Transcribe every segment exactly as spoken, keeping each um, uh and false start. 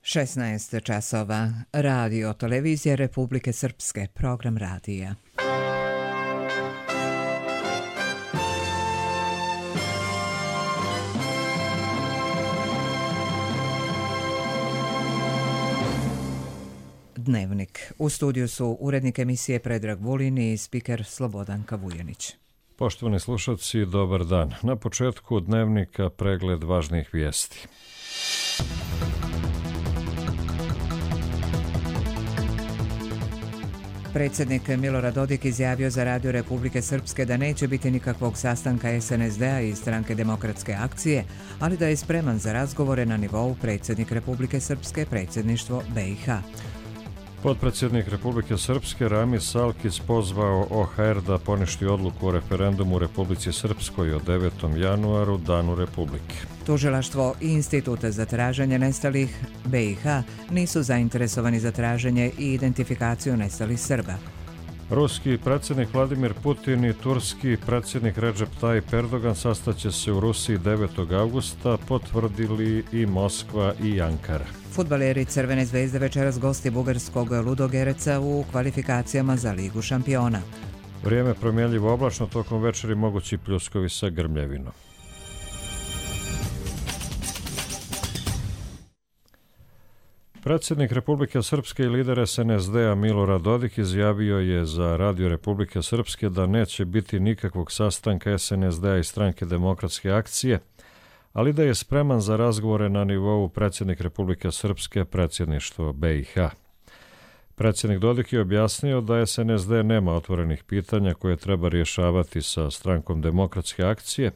šesnaest časova. Radio televizije Republike Srpske. Program radija. Dnevnik. U studiju su urednik emisije Predrag Vulin i spiker Slobodanka Vujanić. Poštovani slušalci, dobar dan. Na početku dnevnika pregled važnih vijesti. Predsjednik Milorad Dodik izjavio za Radio Republike Srpske da neće biti nikakvog sastanka es en es de a i Stranke demokratske akcije, ali da je spreman za razgovore na nivou predsjednik Republike Srpske, predsjedništvo be i ha. Potpredsjednik Republike Srpske Rami Salkić pozvao o ha er da poništi odluku o referendumu u Republici Srpskoj o devetom januaru, danu Republike. Tužilaštvo i Institut za traženje nestalih be i ha nisu zainteresovani za traženje i identifikaciju nestalih Srba. Ruski predsjednik Vladimir Putin i turski predsjednik Recep Tayyip Erdogan sastaće se u Rusiji devetog avgusta, potvrdili i Moskva i Ankara. Fudbaleri Crvene zvezde večeras gosti bugarskog Ludogereca u kvalifikacijama za Ligu šampiona. Vrijeme promjenljivo oblačno, tokom večeri mogući pljuskovi sa grmljevinom. Predsjednik Republike Srpske i lider es en es de a Milorad Dodik izjavio je za Radio Republike Srpske da neće biti nikakvog sastanka es en es de a i Stranke demokratske akcije, ali da je spreman za razgovore na nivou predsjednik Republike Srpske, predsjedništvo be i ha. Predsjednik Dodik je objasnio da es en es de nema otvorenih pitanja koje treba rješavati sa Strankom demokratske akcije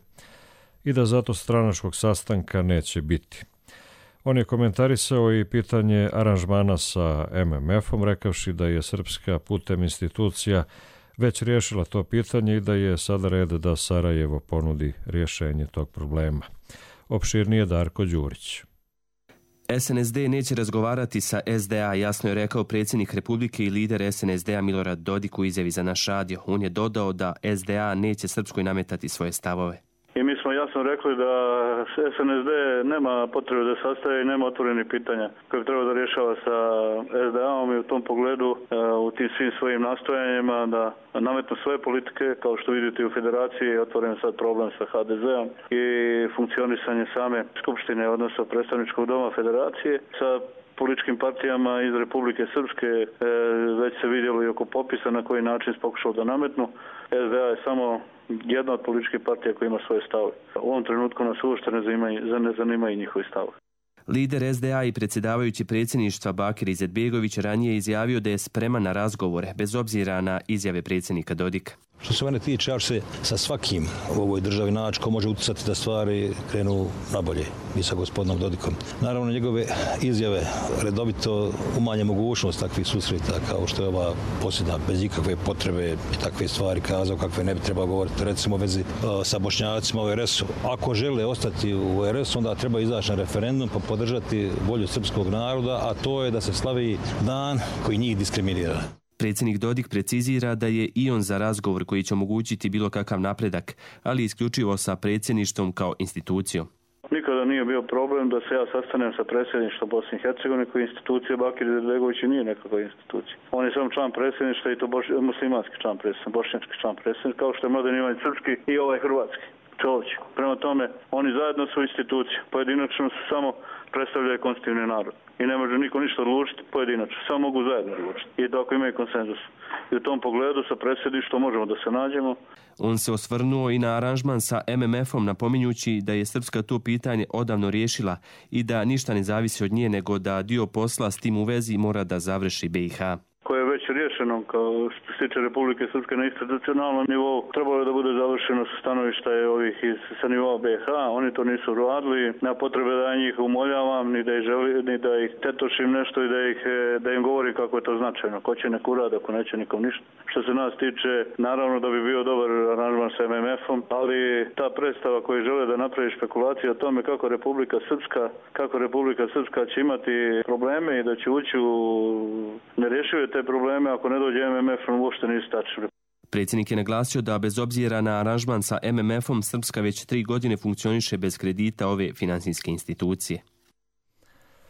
i da zato stranačkog sastanka neće biti. On je komentarisao i pitanje aranžmana sa em em efom, rekavši da je Srpska putem institucija već riješila to pitanje i da je sada red da Sarajevo ponudi rješenje tog problema. Opširnije Darko Đurić. es en es de neće razgovarati sa es de a, jasno je rekao predsjednik Republike i lider es en es de a Milorad Dodik u izjavi za naš radio. On je dodao da es de a neće Srpskoj nametati svoje stavove. I mi smo jasno rekli da es en es de nema potrebe da sastaje i nema otvorenih pitanja koje treba da rješava sa es de a-om i u tom pogledu u tim svim svojim nastojanjima da nametnu svoje politike, kao što vidite u federaciji otvoren sad problem sa ha de ze-om i funkcionisanje same skupštine, odnosno predstavničkog doma federacije sa političkim partijama iz Republike Srpske. E, već se vidjelo i oko popisa na koji način se pokušalo da nametnu. es de a je samo jedna od političkih partija koja ima svoje stavove. U ovom trenutku nas uopšte ne zanimaju, ne zanimaju njihovi stavove. Lider es de a i predsjedavajući predsjedništva Bakir Izetbegović ranije izjavio da je spreman na razgovore, bez obzira na izjave predsjednika Dodika. Što se mene tiče, ja ću se sa svakim u ovoj državi naći ko može utjecati da stvari krenu nabolje i sa gospodinom Dodikom. Naravno, njegove izjave redovito umanje mogućnost takvih susreta, kao što je ova posljedna, bez ikakve potrebe i takve stvari kazao kakve ne bi trebao govoriti, recimo u vezi uh, sa Bošnjacima u er es u. Ako žele ostati u er es u, onda treba izaći na referendum pa podržati volju srpskog naroda, a to je da se slavi dan koji njih diskriminira. Predsjednik Dodik precizira da je i on za razgovor koji će omogućiti bilo kakav napredak, ali isključivo sa predsjedništvom kao institucijom. Nikada nije bio problem da se ja sastanem sa predsjedništvom Bosne i Hercegovine koji institucija. Bakir Izetbegović nije nekakva institucija. On je samo član predsjedništva i to boš, muslimanski član predsjedništva, bošnjački član predsjedništva, kao što je Mladen Ivanić srpski i ovaj hrvatski Čović. Prema tome, oni zajedno su institucije. Pojedinačno su samo predstavljaju konstitutivni narod. I ne može niko ništa odlučiti pojedinačno. Samo mogu zajedno odlučiti. I tako imaju konsenzus. I u tom pogledu sa predsjedništvom možemo da se nađemo. On se osvrnuo i na aranžman sa em em efom, napominjući da je Srpska to pitanje odavno riješila i da ništa ne zavisi od nje, nego da dio posla s tim u vezi mora da završi be i ha. Koje je već riješeno kao što se tiče Republike Srpske na institucionalnom nivou, trebalo je da bude završeno sa stanovišta ovih iz, sa nivoa be i ha. Oni to nisu radili. Nema potrebe da ja njih umoljavam, ni da ih želim, ni da ih tetošim nešto i da ih da im govori kako je to značajno. Ko će nek urad, ako neće nikom ništa. Što se nas tiče, naravno da bi bio dobar aranžman sa em em efom, ali ta predstava koji žele da napravi špekulacije o tome kako Republika Srpska, kako Republika Srpska će imati probleme i da će ući u nerješive te probleme ako ne dođe em em ef, uopšte nisu tačni. Predsjednik je naglasio da bez obzira na aranžman sa em em efom Srpska već tri godine funkcioniše bez kredita ove finansijske institucije.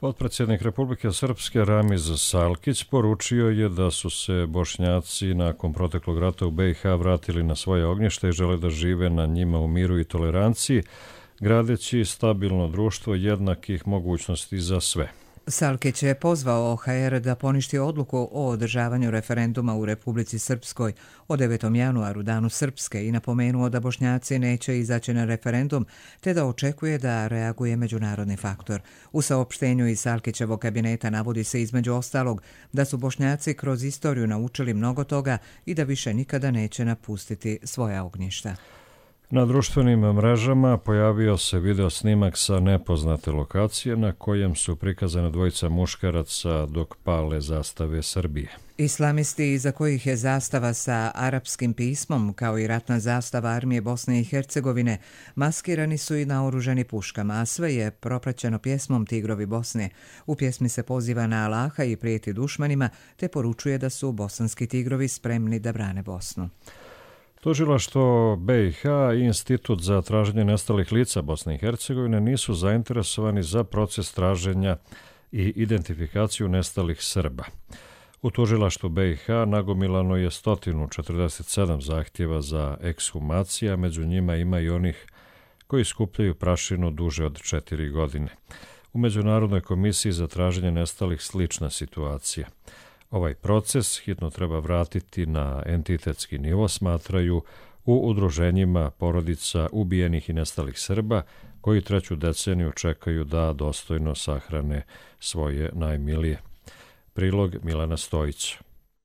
Potpredsjednik Republike Srpske Ramiz Salkić poručio je da su se Bošnjaci nakon proteklog rata u B i H vratili na svoje ognjište i žele da žive na njima u miru i toleranciji, gradeći stabilno društvo jednakih mogućnosti za sve. Salkić je pozvao O H R da poništi odluku o održavanju referenduma u Republici Srpskoj o devetom januaru, danu Srpske, i napomenuo da Bošnjaci neće izaći na referendum, te da očekuje da reaguje međunarodni faktor. U saopštenju iz Salkićevog kabineta navodi se između ostalog da su Bošnjaci kroz istoriju naučili mnogo toga i da više nikada neće napustiti svoja ognjišta. Na društvenim mrežama pojavio se video snimak sa nepoznate lokacije na kojem su prikazana dvojica muškaraca dok pale zastave Srbije. Islamisti, iza kojih je zastava sa arapskim pismom, kao i ratna zastava armije Bosne i Hercegovine, maskirani su i naoružani puškama, a sve je propraćeno pjesmom Tigrovi Bosne. U pjesmi se poziva na Allaha i prijeti dušmanima, te poručuje da su bosanski tigrovi spremni da brane Bosnu. Tužilaštvo B i H i Institut za traženje nestalih lica Bosne i Hercegovine nisu zainteresovani za proces traženja i identifikaciju nestalih Srba. U tužilaštvu B i H nagomilano je sto četrdeset sedam zahtjeva za ekshumacija, među njima ima i onih koji skupljaju prašinu duže od četiri godine. U Međunarodnoj komisiji za traženje nestalih slična situacija. Ovaj proces hitno treba vratiti na entitetski nivo, smatraju u udruženjima porodica ubijenih i nestalih Srba, koji treću deceniju čekaju da dostojno sahrane svoje najmilije. Prilog Milana Stojića.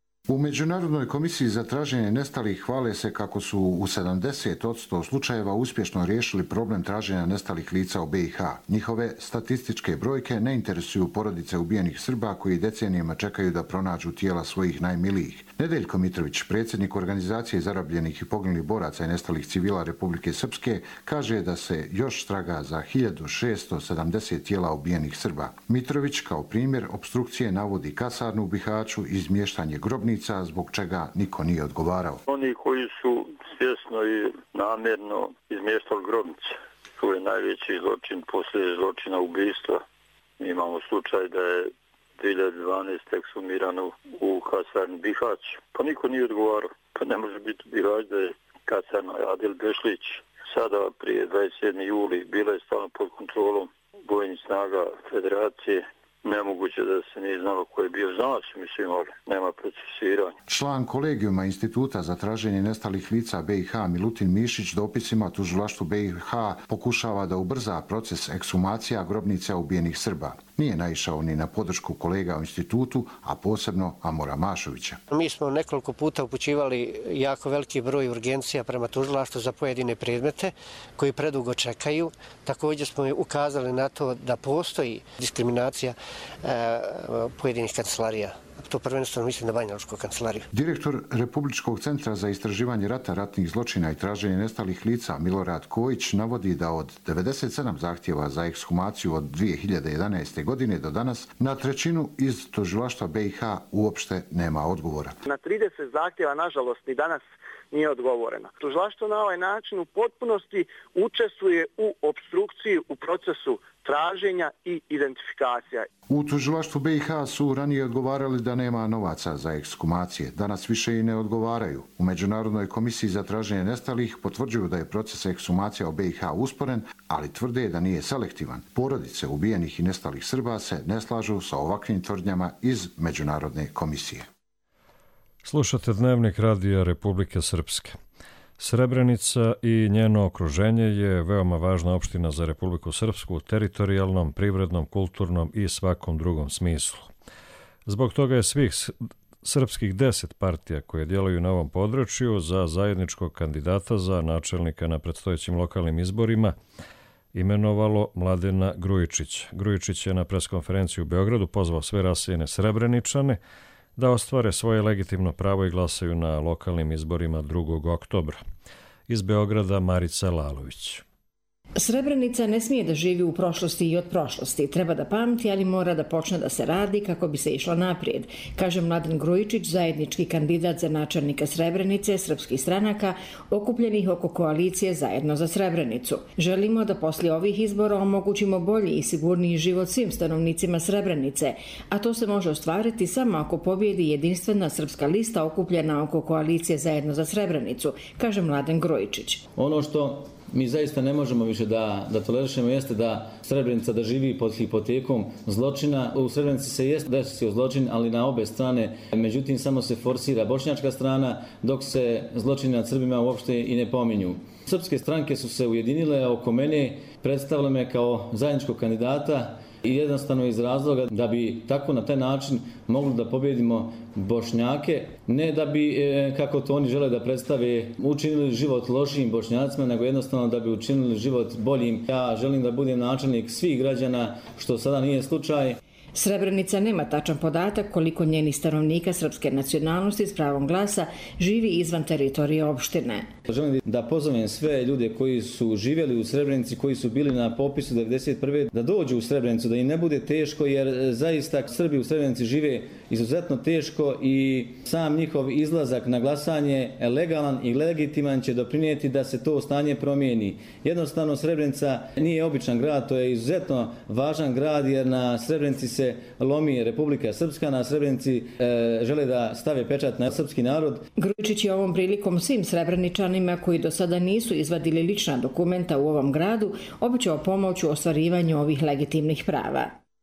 U Međunarodnoj komisiji za traženje nestalih hvale se kako su u sedamdeset posto slučajeva uspješno riješili problem traženja nestalih lica u B i H. Njihove statističke brojke ne interesuju porodice ubijenih Srba koji decenijama čekaju da pronađu tijela svojih najmilijih. Nedeljko Mitrović, predsjednik organizacije zarabljenih i poginulih boraca i nestalih civila Republike Srpske, kaže da se još traga za hiljadu šesto sedamdeset tijela ubijenih Srba. Mitrović kao primjer opstrukcije navodi kasarnu u Bihaću i izmještanje grobnica, zbog čega niko nije odgovarao. Oni koji su svjesno i namjerno izmještali grobnice, to je najveći zločin poslije zločina ubijstva. Mi imamo slučaj da je dvije hiljade dvanaeste. ekshumirano u kasarni Bihać, pa niko nije odgovarao. Pa ne može biti Bihać da je kasarna Adil Bešlić. Sada prije dvadeset sedmog jula bila je stalno pod kontrolom bojnih snaga Federacije. Nemoguće da se nije znalo ko je bio, znao se, mislim, ali nema procesuiranja. Član kolegijuma Instituta za traženje nestalih lica B i H Milutin Mišić dopisima tužilaštvu B i H pokušava da ubrza proces ekshumacija grobnica ubijenih Srba. Nije naišao ni na podršku kolega u institutu, a posebno Amora Mašovića. Mi smo nekoliko puta upućivali jako veliki broj urgencija prema tužilaštvu za pojedine predmete koji predugo čekaju. Također smo ukazali na to da postoji diskriminacija e, pojedinih kancelarija. To prvenstveno mislim na Banjalučku kancelariju. Direktor Republičkog centra za istraživanje rata, ratnih zločina i traženje nestalih lica Milorad Kojić navodi da od devedeset sedam zahtjeva za ekshumaciju od dvije hiljade jedanaeste. godine do danas na trećinu iz tužilaštva B i H uopšte nema odgovora. Na trideset zahtjeva, nažalost, i danas nije odgovorena. Tužilaštvo na ovaj način u potpunosti učestvuje u opstrukciji u procesu traženja i identifikacija. U tužilaštvu B i H su ranije odgovarali da nema novaca za ekshumacije. Danas više i ne odgovaraju. U Međunarodnoj komisiji za traženje nestalih potvrđuju da je proces ekshumacija u B i H usporen, ali tvrde da nije selektivan. Porodice ubijenih i nestalih Srba se ne slažu sa ovakvim tvrdnjama iz Međunarodne komisije. Slušate Dnevnik Radija Republike Srpske. Srebrenica i njeno okruženje je veoma važna opština za Republiku Srpsku u teritorijalnom, privrednom, kulturnom i svakom drugom smislu. Zbog toga je svih srpskih deset partija koje djeluju na ovom području za zajedničkog kandidata za načelnika na predstojećim lokalnim izborima imenovalo Mladena Grujičića. Grujičić je na preskonferenciju u Beogradu pozvao sve raseljene Srebreničane da ostvare svoje legitimno pravo i glasaju na lokalnim izborima drugog oktobra. Iz Beograda Marica Lalović. Srebrenica ne smije da živi u prošlosti i od prošlosti. Treba da pamti, ali mora da počne da se radi kako bi se išlo naprijed, kaže Mladen Grujičić, zajednički kandidat za načelnika Srebrenice srpskih stranaka okupljenih oko koalicije Zajedno za Srebrenicu. Želimo da poslije ovih izbora omogućimo bolji i sigurniji život svim stanovnicima Srebrenice, a to se može ostvariti samo ako pobjedi jedinstvena srpska lista okupljena oko koalicije Zajedno za Srebrenicu, kaže Mladen Grujičić. Ono što mi zaista ne možemo više da, da tolerišemo jeste da Srebrenica da živi pod hipotekom zločina. U Srebrenici se jest desio zločin, ali na obe strane. Međutim, samo se forsira bošnjačka strana, dok se zločini nad Srbima uopšte i ne pominju. Srpske stranke su se ujedinile oko mene, predstavile me kao zajedničkog kandidata i jednostavno iz razloga da bi tako na taj način mogli da pobjedimo Bošnjake, ne da bi, kako to oni žele da predstave, učinili život lošijim Bošnjacima, nego jednostavno da bi učinili život boljim. Ja želim da budem načelnik svih građana, što sada nije slučaj. Srebrenica nema tačan podatak koliko njenih stanovnika srpske nacionalnosti s pravom glasa živi izvan teritorije opštine. Želim da pozovem sve ljude koji su živjeli u Srebrenici, koji su bili na popisu devedeset prve da dođu u Srebrenicu, da im ne bude teško, jer zaista Srbi u Srebrenici žive izuzetno teško i sam njihov izlazak na glasanje legalan i legitiman će doprinijeti da se to stanje promijeni. Jednostavno Srebrenica nije običan grad, to je izuzetno važan grad, jer na Srebrenici se lomi Republika Srpska, na Srebrenici e, žele da stave pečat na srpski narod. Grujičić je ovom prilikom svim Srebreničanima koji do sada nisu izvadili lična dokumenta u ovom gradu obećao pomoć u ostvarivanju ovih legitimnih prava.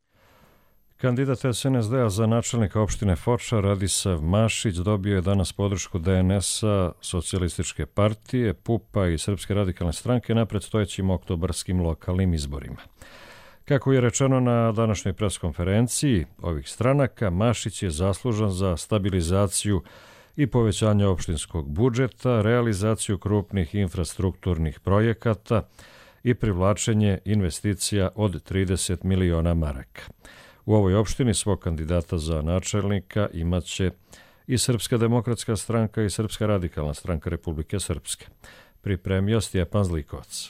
Kandidat S N S D-a za načelnika opštine Foča Radisav Mašić dobio je danas podršku D N S-a, Socijalističke partije, P U P-a i Srpske radikalne stranke na predstojećim oktobarskim lokalnim izborima. Kako je rečeno na današnjoj preskonferenciji ovih stranaka, Mašić je zaslužan za stabilizaciju i povećanje opštinskog budžeta, realizaciju krupnih infrastrukturnih projekata i privlačenje investicija od trideset miliona maraka. U ovoj opštini svog kandidata za načelnika imaće i Srpska demokratska stranka i Srpska radikalna stranka Republike Srpske. Pripremio Stjepan Zlikovac.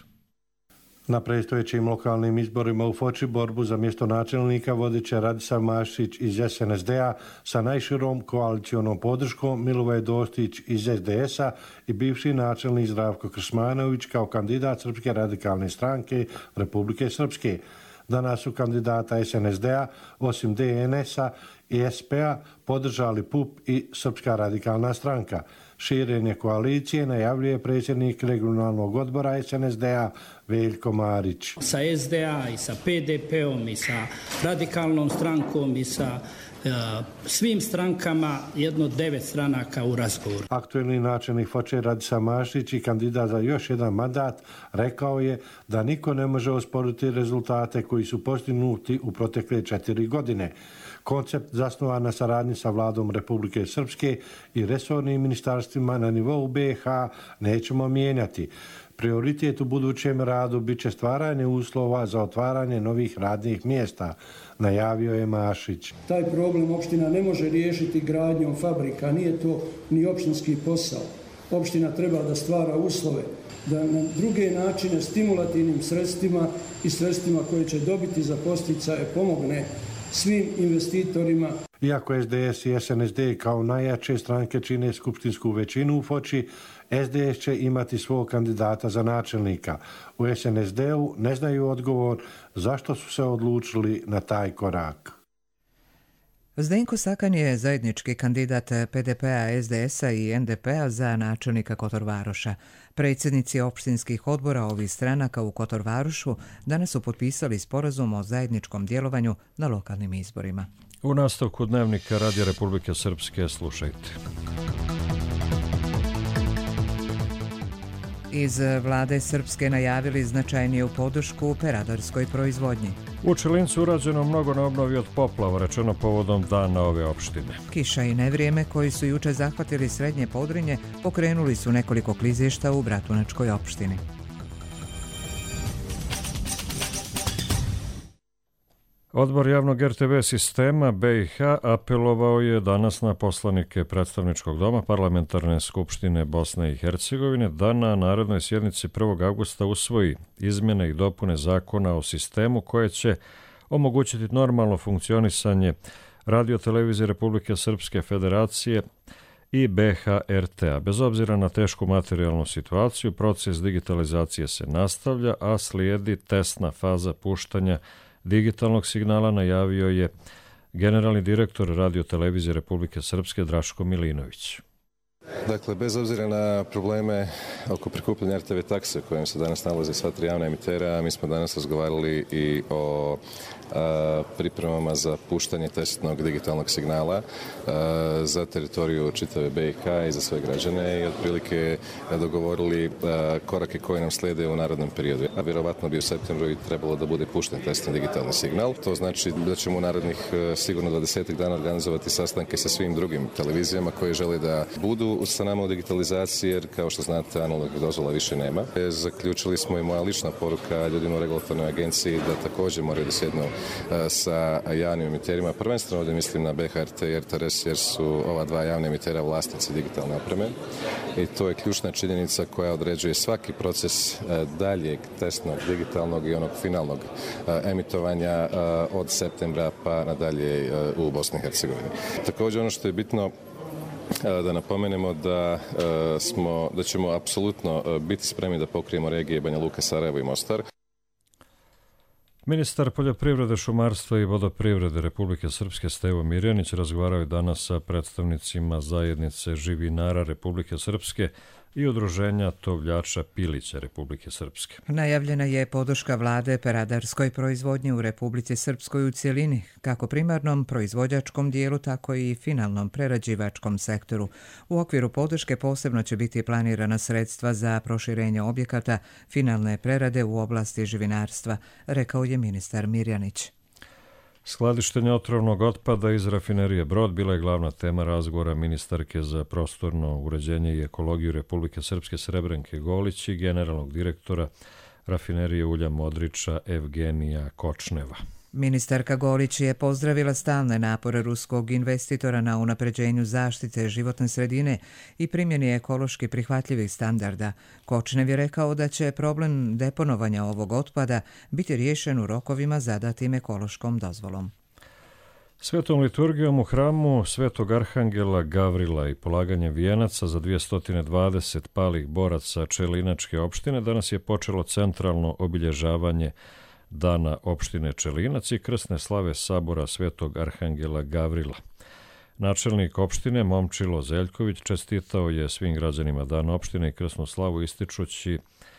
Na predstojećim lokalnim izborima u Foči borbu za mjesto načelnika vodit će Radisav Mašić iz S N S D-a sa najširom koalicionom podrškom Milovoje Dostić iz S D S-a i bivši načelnik Zdravko Krsmanović kao kandidat Srpske radikalne stranke Republike Srpske. Danas su kandidata S N S D-a, osim D N S-a i S P-a, podržali P U P i Srpska radikalna stranka. Širenje koalicije najavljuje predsjednik regionalnog odbora S N S D-a Veljko Marić. Sa S D A i sa P D P-om i sa radikalnom strankom i sa uh, svim strankama, jedno devet stranaka u razgovoru. Aktuelni načelnik Foče Radisav Mašić i kandidat za još jedan mandat rekao je da niko ne može osporiti rezultate koji su postignuti u protekle četiri godine. Koncept zasnovan na saradnji sa vladom Republike Srpske i resornim ministarstvima na nivou B i H nećemo mijenjati. Prioritet u budućem radu bit će stvaranje uslova za otvaranje novih radnih mjesta, najavio je Mašić. Taj problem opština ne može riješiti gradnjom fabrika, nije to ni opštinski posao. Opština treba da stvara uslove, da na druge načine stimulativnim sredstvima i sredstvima koje će dobiti za posticaje pomogne svim investitorima. Iako S D S i S N S D kao najjače stranke čine skupštinsku većinu u Foči, S D S će imati svog kandidata za načelnika. U S N S D-u ne znaju odgovor zašto su se odlučili na taj korak. Zdenko Sakan je zajednički kandidat P D P-a, S D S-a i N D P-a za načelnika Kotorvaroša. Predsjednici opštinskih odbora ovih stranaka u Kotorvarošu danas su potpisali sporazum o zajedničkom djelovanju na lokalnim izborima. U nastavku dnevnika Radio Republike Srpske slušajte. Iz vlade Srpske najavili značajniju podršku peradarskoj proizvodnji. U Čilincu urađeno mnogo na obnovi od poplava, rečeno povodom dana ove opštine. Kiša i nevrijeme koji su juče zahvatili srednje Podrinje pokrenuli su nekoliko klizišta u Bratunačkoj opštini. Odbor javnog er te ve sistema be i ha apelovao je danas na poslanike Predstavničkog doma Parlamentarne skupštine Bosne i Hercegovine da na narednoj sjednici prvog avgusta usvoji izmjene i dopune zakona o sistemu koje će omogućiti normalno funkcionisanje Radio-televizije Republike Srpske Federacije i be ha er te a. Bez obzira na tešku materijalnu situaciju, proces digitalizacije se nastavlja, a slijedi testna faza puštanja digitalnog signala, najavio je generalni direktor Radio-televizije Republike Srpske Draško Milinović. Dakle, bez obzira na probleme oko prikupljanja er te ve takse u kojem se danas nalaze sva tri javna emitera, mi smo danas razgovarali i o a, pripremama za puštanje testnog digitalnog signala a, za teritoriju čitave be i ha i za sve građane i otprilike dogovorili a, korake koje nam slijede u narodnom periodu. A vjerovatno bi u septembru i trebalo da bude pušten testni digitalni signal. To znači da ćemo u narednih sigurno dvadesetak dana organizovati sastanke sa svim drugim televizijama koje žele da budu sa nama u digitalizaciji, jer kao što znate analognih dozvola više nema. E, zaključili smo i moja lična poruka ljudima u regulatornoj agenciji da također moraju da sjednu e, sa javnim emiterima. Prvenstveno ovdje mislim na be ha er te i er te er es jer su ova dva javna emitera vlasnici digitalne opreme i to je ključna činjenica koja određuje svaki proces e, daljeg testnog, digitalnog i onog finalnog e, emitovanja e, od septembra pa nadalje e, u Bosni i Hercegovini. Također ono što je bitno da napomenemo da smo, da ćemo apsolutno biti spremni da pokrijemo regije Banja Luka, Sarajevo i Mostar. Ministar poljoprivrede, šumarstva i vodoprivrede Republike Srpske Stevo Mirjanić razgovarao je danas sa predstavnicima zajednice živinara Republike Srpske i udruženja tovljača pilića Republike Srpske. Najavljena je podrška vlade peradarskoj proizvodnji u Republici Srpskoj u cjelini, kako primarnom proizvođačkom dijelu, tako i finalnom prerađivačkom sektoru. U okviru podrške posebno će biti planirana sredstva za proširenje objekata finalne prerade u oblasti živinarstva, rekao je ministar Mirjanić. Skladištenje otrovnog otpada iz rafinerije Brod bila je glavna tema razgovora ministarke za prostorno uređenje i ekologiju Republike Srpske Srebrenke Golić i generalnog direktora rafinerije ulja Modriča Evgenija Kočneva. Ministarka Golić je pozdravila stalne napore ruskog investitora na unapređenju zaštite životne sredine i primjeni ekološki prihvatljivih standarda. Kočnev je rekao da će problem deponovanja ovog otpada biti riješen u rokovima zadatim ekološkom dozvolom. Svetom liturgijom u hramu Svetog Arhangela Gavrila i polaganjem vijenaca za dvjesto dvadeset palih boraca Čelinačke opštine danas je počelo centralno obilježavanje Dana opštine Čelinac i krsne slave sabora Svetog Arhangela Gavrila. Načelnik opštine Momčilo Zeljković čestitao je svim građanima Dan opštine i krsnu slavu ističući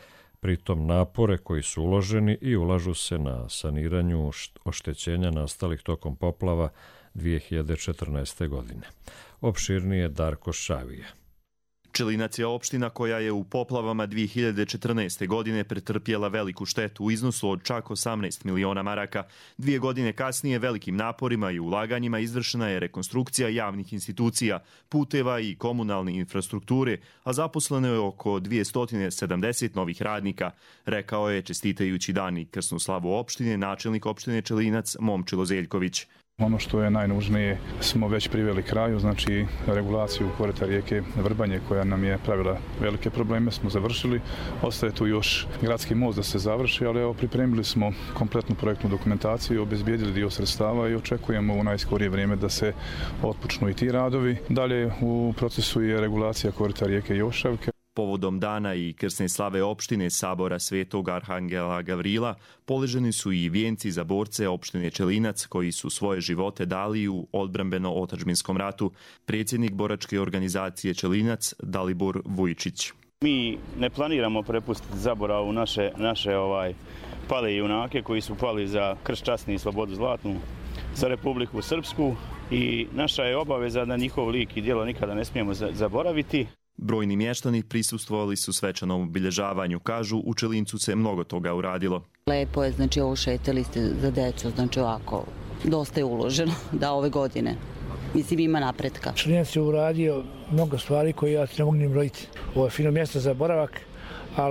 pritom napore koji su uloženi i ulažu se na saniranju oštećenja nastalih tokom poplava dvije hiljade četrnaeste. godine. Opširnije Darko Šavija. Čelinac je opština koja je u poplavama dvije hiljade četrnaeste. godine pretrpjela veliku štetu u iznosu od čak osamnaest miliona maraka. Dvije godine kasnije velikim naporima i ulaganjima izvršena je rekonstrukcija javnih institucija, puteva i komunalne infrastrukture, a zaposleno je oko dvjesto sedamdeset novih radnika, rekao je čestitajući Dan i krsnu slavu opštine načelnik opštine Čelinac Momčilo Zeljković. Ono što je najnužnije smo već priveli kraju, znači regulaciju korita rijeke Vrbanje koja nam je pravila velike probleme smo završili. Ostaje tu još gradski most da se završi, ali evo pripremili smo kompletnu projektnu dokumentaciju, obezbijedili dio sredstava i očekujemo u najskorije vrijeme da se otpočnu i ti radovi. Dalje u procesu je regulacija korita rijeke Jošavke. Povodom Dana i krsne slave opštine sabora Svetog Arhangela Gavrila položeni su i vijenci za borce opštine Čelinac koji su svoje živote dali u odbrambeno-otadžbinskom ratu. Predsjednik boračke organizacije Čelinac Dalibor Vujčić. Mi ne planiramo prepustiti zaboravu naše, naše ovaj, pale junake koji su pali za krst časni i slobodu zlatnu, za Republiku Srpsku i naša je obaveza da njihov lik i djelo nikada ne smijemo zaboraviti. Brojni mještani prisustvovali su svečanom obilježavanju. Kažu, u Čelincu se mnogo toga uradilo. Lepo je, znači ovo šetali ste za decu, znači ovako, dosta je uloženo da ove godine. Mislim, ima napretka. Čelinac je uradio mnogo stvari koje ja ne mogu ni brojiti. Ovo je fino mjesto za boravak, ali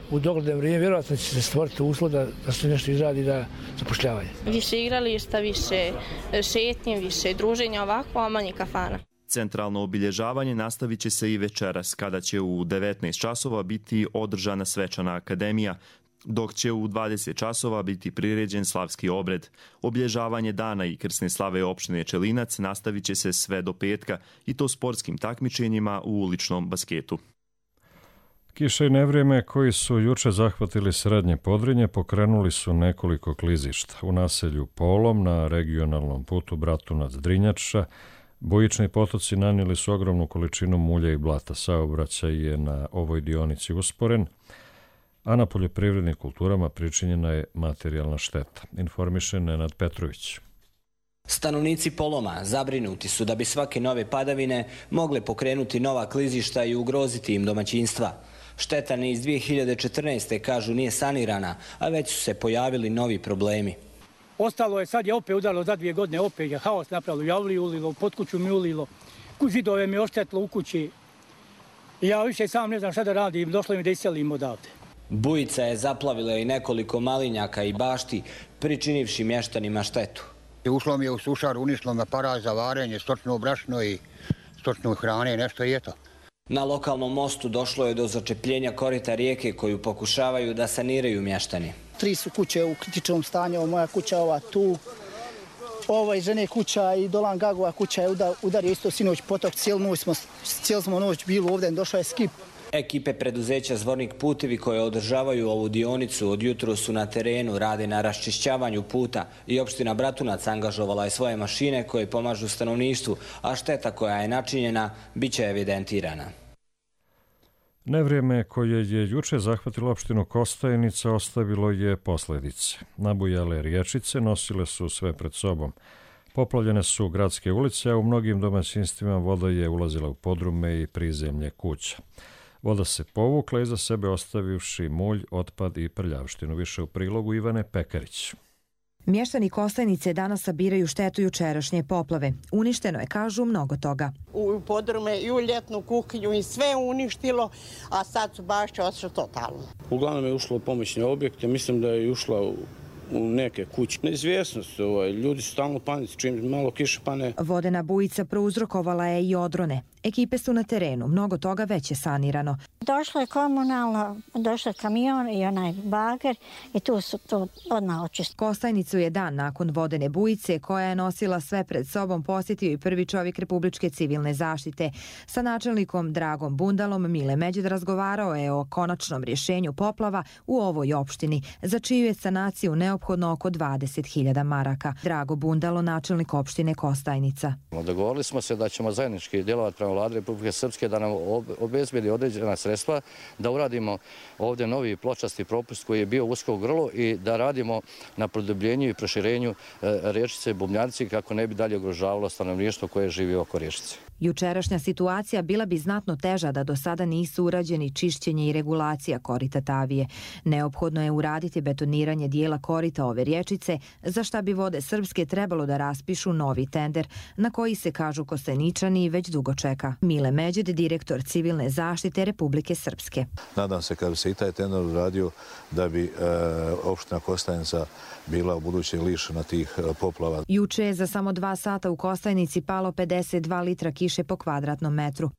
u dogledno vrijeme vjerojatno će se stvoriti uslov da, da se nešto izradi da zapošljavanje. Više igrališta, više šetnje, više druženja ovako, a manje kafana. Centralno obilježavanje nastavit će se i večeras, kada će u devetnaest časova biti održana svečana akademija, dok će u dvadeset časova biti priređen slavski obred. Obilježavanje dana i krsne slave opštine Čelinac nastavit će se sve do petka i to sportskim takmičenjima u uličnom basketu. Kiša i nevrijeme koji su juče zahvatili Srednje Podrinje pokrenuli su nekoliko klizišta. U naselju Polom na regionalnom putu Bratunac-Drinjača bujični potoci nanijeli su ogromnu količinu mulja i blata. Saobraćaj je na ovoj dionici usporen, a na poljoprivrednim kulturama pričinjena je materijalna šteta. Informiše Nenad Petrović. Stanovnici Poloma zabrinuti su da bi svake nove padavine mogle pokrenuti nova klizišta i ugroziti im domaćinstva. Šteta ni iz dvije hiljade četrnaeste. kažu nije sanirana, a već su se pojavili novi problemi. Ostalo je, sad je opet udarilo za dvije godine, opet je haos napravilo, javli ulilo, pod kuću mi ulilo, zidove mi oštetilo u kući. Ja više sam ne znam šta da radim, došlo mi da iselim odavde. Bujica je zaplavila i nekoliko malinjaka i bašti, pričinivši mještanima štetu. Ušlo mi je u sušar, uništilo me para za varenje, stočno brašno i stočnu hrane, nešto i eto. Na lokalnom mostu došlo je do začepljenja korita rijeke koju pokušavaju da saniraju mještani. Tri su kuće u kritičnom stanju, moja kuća, ova tu, ova i žene kuća i Dolan Gagova kuća je udario isto sinoć potok, cijelu smo, cijelu smo noć bili ovdje, došao je skip. Ekipe preduzeća Zvornik putevi koje održavaju ovu dionicu od jutro su na terenu, rade na raščišćavanju puta i opština Bratunac angažovala je svoje mašine koje pomažu stanovništvu, a šteta koja je načinjena bit će evidentirana. Nevrijeme koje je juče zahvatilo opštinu Kostajnica ostavilo je posljedice. Nabujale riječice nosile su sve pred sobom. Poplavljene su gradske ulice, a u mnogim domaćinstvima voda je ulazila u podrume i prizemlje kuća. Voda se povukla iza sebe ostavivši mulj, otpad i prljavštinu. Više u prilogu Ivane Pekarić. Mještani Kostajnice danas sabiraju štetu jučerašnje poplave. Uništeno je, kažu, mnogo toga. U podrume i u ljetnu kuhinju i sve uništilo, a sad su bašće otišli totalno. Uglavnom je ušlo u pomoćne objekte, mislim da je ušla u u neke kuće. Neizvjesnost, ovaj, ljudi su stalno panici, čim malo kiše pane. Vodena bujica prouzrokovala je i odrone. Ekipe su na terenu, mnogo toga već je sanirano. Došlo je komunalno, došao je kamion i onaj bager i tu su to odmah očistili. Kostajnicu je dan nakon vodene bujice koja je nosila sve pred sobom posjetio i prvi čovjek Republičke civilne zaštite. Sa načelnikom Dragom Bundalom Mile Međed razgovarao je o konačnom rješenju poplava u ovoj opštini, za čiju je sanaciju neophodno oko dvadeset hiljada maraka. Drago Bundalo, načelnik opštine Kostajnica. Dogovorili smo se da ćemo zajednički djelovati prema Vladi Republike Srpske da nam obezbedi određena sredstva, da uradimo ovdje novi pločasti propust koji je bio usko grlo i da radimo na produbljenju i proširenju riječice Bubnjarci kako ne bi dalje ugrožavalo stanovništvo koje živi oko riječice. Jučerašnja situacija bila bi znatno teža da do sada nisu urađeni čišćenje i regulacija korita Tavije. Neophodno je uraditi betoniranje dijela korita ove riječice, za šta bi Vode Srpske trebalo da raspišu novi tender, na koji se, kažu Kostajničani, već dugo čeka. Mile Međed, direktor civilne zaštite Republike Srpske. Nadam se kad bi se i taj tender uradio da bi e, opština Kostajnica bila u buduće lišena tih poplava. Juče je za samo dva sata u Kostajnici palo pedeset dva litra kiše po kvadratnom metru.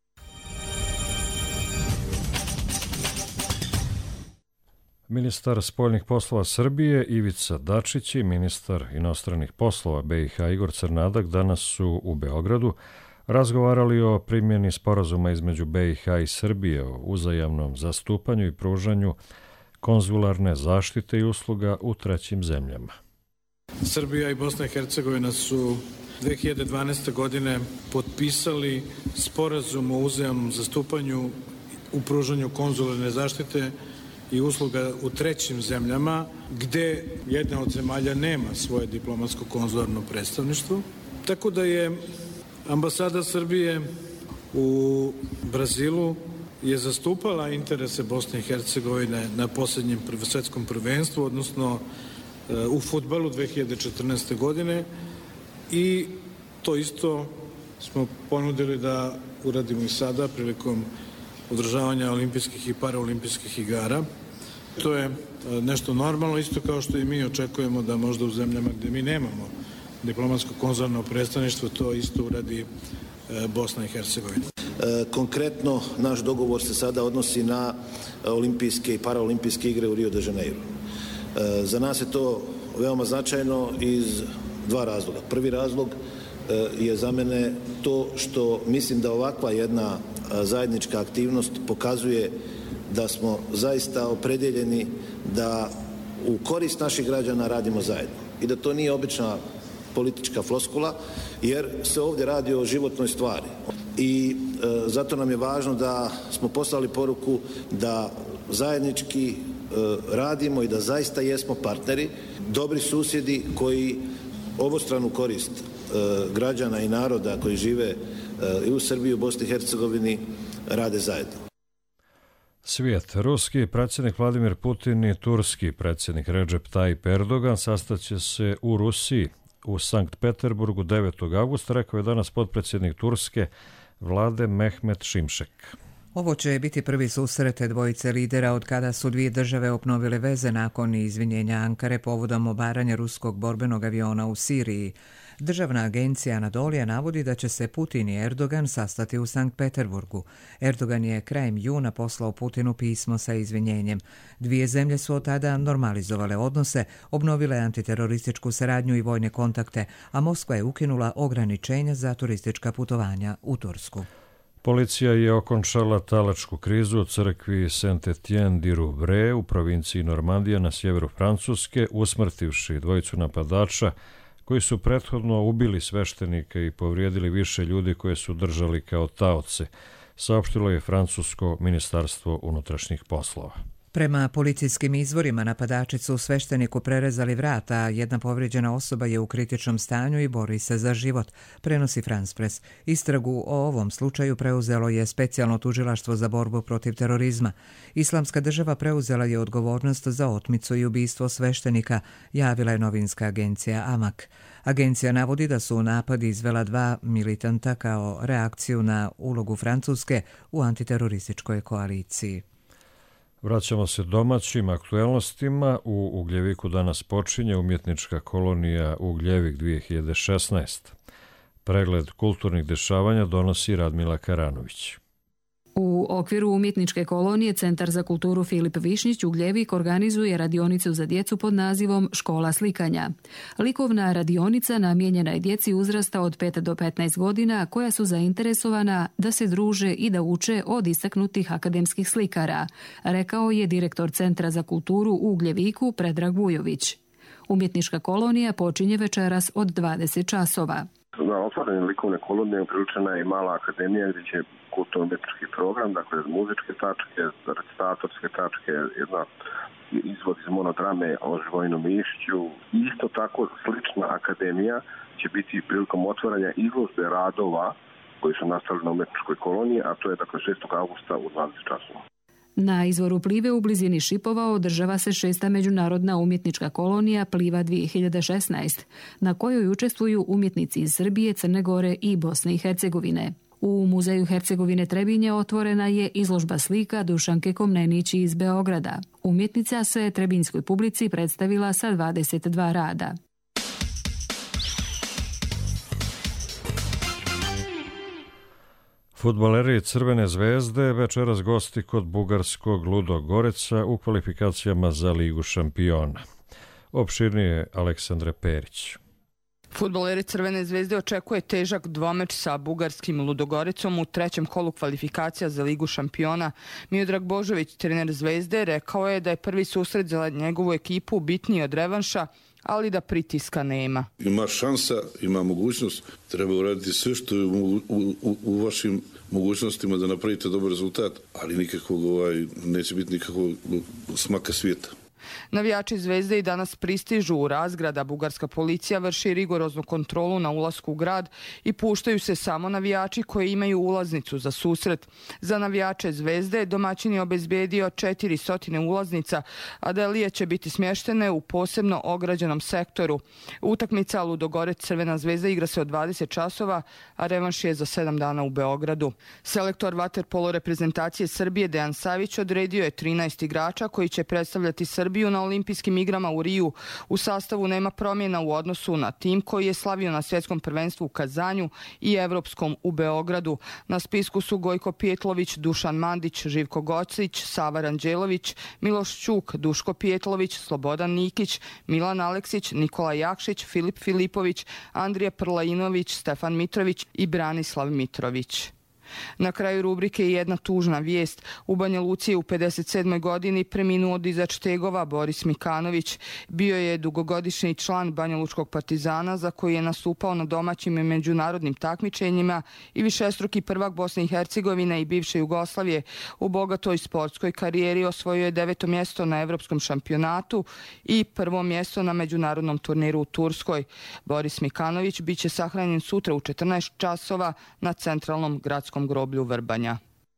Ministar spoljnih poslova Srbije Ivica Dačić i ministar inostranih poslova B i H Igor Crnadak danas su u Beogradu razgovarali o primjeni sporazuma između B i H i Srbije o uzajamnom zastupanju i pružanju konzularne zaštite i usluga u trećim zemljama. Srbija i Bosna i Hercegovina su dve hiljade dvanaeste. godine potpisali sporazum o uzajamnom zastupanju u pružanju konzularne zaštite i usluga u trećim zemljama, gde jedna od zemalja nema svoje diplomatsko-konzularno predstavništvo. Tako da je ambasada Srbije u Brazilu je zastupala interese Bosne i Hercegovine na posljednjem svjetskom prvenstvu, odnosno u fudbalu dve hiljade četrnaeste. godine i to isto smo ponudili da uradimo i sada prilikom održavanja olimpijskih i paraolimpijskih igara. To je nešto normalno, isto kao što i mi očekujemo da možda u zemljama gdje mi nemamo diplomatsko-konzularno predstavništvo, to isto uradi Bosna i Hercegovina. E, konkretno, naš dogovor se sada odnosi na olimpijske i paraolimpijske igre u Rio de Janeiro. E, za nas je to veoma značajno iz dva razloga. Prvi razlog e, je za mene to što mislim da ovakva jedna zajednička aktivnost pokazuje da smo zaista opredjeljeni da u korist naših građana radimo zajedno i da to nije obična politička floskula, jer se ovdje radi o životnoj stvari. I e, zato nam je važno da smo poslali poruku da zajednički e, radimo i da zaista jesmo partneri, dobri susjedi koji obostranu korist e, građana i naroda koji žive e, i u Srbiji i u Bosni i Hercegovini rade zajedno. Svijet. Ruski predsjednik Vladimir Putin i turski predsjednik Recep Tayyip Erdogan sastaće se u Rusiji u Sankt Peterburgu devetog avgusta, rekao je danas potpredsjednik turske vlade Mehmet Şimşek. Ovo će biti prvi susret dvojice lidera od kada su dvije države obnovile veze nakon izvinjenja Ankare povodom obaranja ruskog borbenog aviona u Siriji. Državna agencija Anadolija navodi da će se Putin i Erdogan sastati u Sankt Peterburgu. Erdogan je krajem juna poslao Putinu pismo sa izvinjenjem. Dvije zemlje su od tada normalizovale odnose, obnovile antiterorističku saradnju i vojne kontakte, a Moskva je ukinula ograničenja za turistička putovanja u Tursku. Policija je okončala talačku krizu u crkvi Saint-Étienne-du-Rouvray u provinciji Normandija na sjeveru Francuske, usmrtivši dvojicu napadača koji su prethodno ubili sveštenika i povrijedili više ljudi koje su držali kao taoce, saopštilo je francusko ministarstvo unutrašnjih poslova. Prema policijskim izvorima napadači su svešteniku prerezali vrata, a jedna povrijeđena osoba je u kritičnom stanju i bori se za život, prenosi France Press. Istragu o ovom slučaju preuzelo je specijalno tužilaštvo za borbu protiv terorizma. Islamska država preuzela je odgovornost za otmicu i ubistvo sveštenika, javila je novinska agencija Amak. Agencija navodi da su napad izvela dva militanta kao reakciju na ulogu Francuske u antiterorističkoj koaliciji. Vraćamo se domaćim aktuelnostima. U Ugljeviku danas počinje umjetnička kolonija Ugljevik dvije hiljade šesnaest. Pregled kulturnih dešavanja donosi Radmila Karanović. U okviru umjetničke kolonije Centar za kulturu Filip Višnjić Ugljevik organizuje radionicu za djecu pod nazivom Škola slikanja. Likovna radionica namijenjena je djeci uzrasta od pet do petnaest godina koja su zainteresovana da se druže i da uče od istaknutih akademskih slikara, rekao je direktor Centra za kulturu u Ugljeviku Predrag Vujović. Umjetnička kolonija počinje večeras od dvadeset časova. Na otvaranju likovne kolonije upriličena je i mala akademija gdje će kulturno-umjetnički program, dakle muzičke tačke, recitatorske tačke, jedna izvod iz monodrame o Živojinu Mišiću. Isto tako slična akademija će biti prilikom otvaranja izložbe radova koji su nastali na umjetničkoj koloniji, a to je dakle šestog avgusta u dvadeset časova. Na izvoru Plive u blizini Šipova održava se šesta međunarodna umjetnička kolonija Pliva dvije hiljade šesnaest, na kojoj učestvuju umjetnici iz Srbije, Crne Gore i Bosne i Hercegovine. U Muzeju Hercegovine Trebinje otvorena je izložba slika Dušanke Komnenić iz Beograda. Umjetnica se trebinjskoj publici predstavila sa dvadeset dva rada. Fudbaleri Crvene zvezde večeras gosti kod bugarskog Ludogoreca u kvalifikacijama za Ligu šampiona. Opširnije Aleksandre Perić. Fudbaleri Crvene zvezde očekuje težak dvomeč sa bugarskim Ludogorecom u trećem kolu kvalifikacija za Ligu šampiona. Miodrag Božović, trener Zvezde, rekao je da je prvi susret za njegovu ekipu bitniji od revanša, ali da pritiska nema. Ima šansa, ima mogućnost, treba uraditi sve što je u, u, u, u vašim mogućnostima da napravite dobar rezultat, ali nikakvog, ovaj, neće biti nikakvog smaka svijeta. Navijači Zvezde i danas pristižu u Razgrad, a bugarska policija vrši rigoroznu kontrolu na ulasku u grad i puštaju se samo navijači koji imaju ulaznicu za susret. Za navijače Zvezde domaćin je obezbedio četiristo ulaznica, a delije će biti smještene u posebno ograđenom sektoru. Utakmica Ludogorec Crvena Zvezda igra se od dvadeset časova, a revanš je za sedam dana u Beogradu. Selektor vaterpolo reprezentacije Srbije Dejan Savić odredio je trinaest igrača koji će predstavljati Srbiju na olimpijskim igrama u Riju. U sastavu nema promjena u odnosu na tim koji je slavio na svjetskom prvenstvu u Kazanju i evropskom u Beogradu. Na spisku su Gojko Pijetlović, Dušan Mandić, Živko Gocić, Sava Ranđelović, Miloš Ćuk, Duško Pijetlović, Slobodan Nikić, Milan Aleksić, Nikola Jakšić, Filip Filipović, Andrija Prlajinović, Stefan Mitrović i Branislav Mitrović. Na kraju rubrike je jedna tužna vijest. U Banja Luci je u pedeset sedmoj godini preminuo dizač tegova Boris Mikanović. Bio je dugogodišnji član Banjalučkog Partizana za koji je nastupao na domaćim i međunarodnim takmičenjima i višestruki prvak Bosne i Hercegovine i bivše Jugoslavije. U bogatoj sportskoj karijeri osvojio je deveto mjesto na evropskom šampionatu i prvo mjesto na međunarodnom turniru u Turskoj. Boris Mikanović biće sahranjen sutra u četrnaest časova na centralnom gradskom groblju Vrbanja.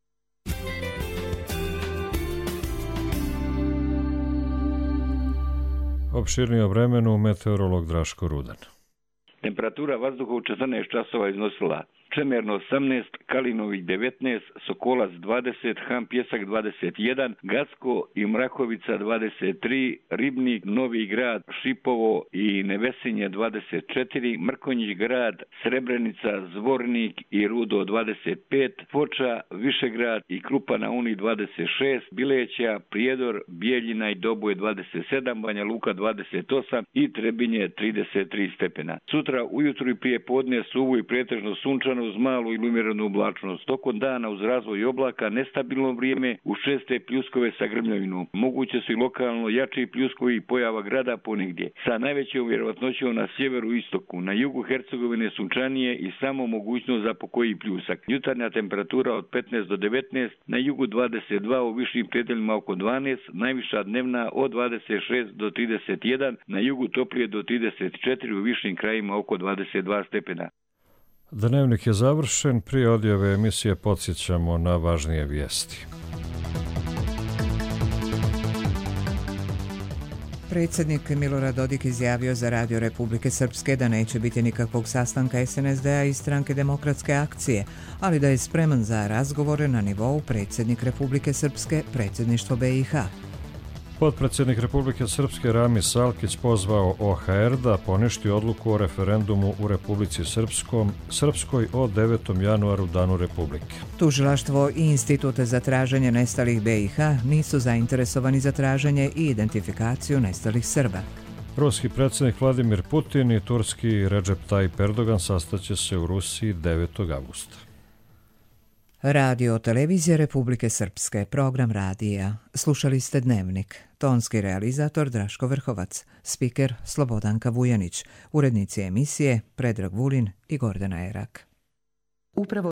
Opširnije o vremenu meteorolog Draško Rudan. Temperatura vazduha u četrnaest časova iznosila Čemerno osamnaest, Kalinović devetnaest, Sokolac dvadeset, Han Pjesak dvadeset jedan, Gacko i Mrakovica dvadeset tri, Ribnik, Novi Grad, Šipovo i Nevesinje dvadeset četiri, Mrkonjić Grad, Srebrenica, Zvornik i Rudo dvadeset pet, Foča, Višegrad i Krupa na Uni dvadeset šest, Bileća, Prijedor, Bijeljina i Doboj dvadeset sedam, Banja Luka dvadeset osam i Trebinje trideset tri stepena. Sutra ujutru i prije podne suvo i pretežno sunčano uz malu ili umjerenu oblačnost. Tokom dana uz razvoj oblaka nestabilno vrijeme uz česte pljuskove sa grmljavinom. Moguće su i lokalno jači pljuskovi i pojava grada ponegdje. Sa najvećom vjerovatnoćom na sjeveru i istoku. Na jugu Hercegovine sunčanije i samo mogućnost za pokoji pljusak. Jutarnja temperatura od petnaest do devetnaest, na jugu dvadeset dva, u višim predeljima oko dvanaest, najviša dnevna od dvadeset šest do trideset jedan, na jugu toplije do trideset četiri, u višim krajima oko dvadeset dva stepena. Dnevnik je završen, prije odjave emisije podsjećamo na važnije vijesti. Predsjednik Milorad Dodik izjavio za Radio Republike Srpske da neće biti nikakvog sastanka es en es de a i Stranke demokratske akcije, ali da je spreman za razgovore na nivou predsjednik Republike Srpske, predsjedništvo be i ha. Potpredsjednik Republike Srpske Rami Salkić pozvao o ha er da poništi odluku o referendumu u Republici Srpskom, Srpskoj o devetom januaru, danu Republike. Tužilaštvo i Institut za traženje nestalih be i ha nisu zainteresovani za traženje i identifikaciju nestalih Srba. Ruski predsjednik Vladimir Putin i turski Recep Tayyip Erdogan sastaće se u Rusiji devetog avgusta. Radio Televizija Republike Srpske, program radija. Slušali ste Dnevnik. Tonski realizator Draško Vrhovac, spiker Slobodanka Vujanić, urednici emisije Predrag Vulin i Gordana Erak. Upravo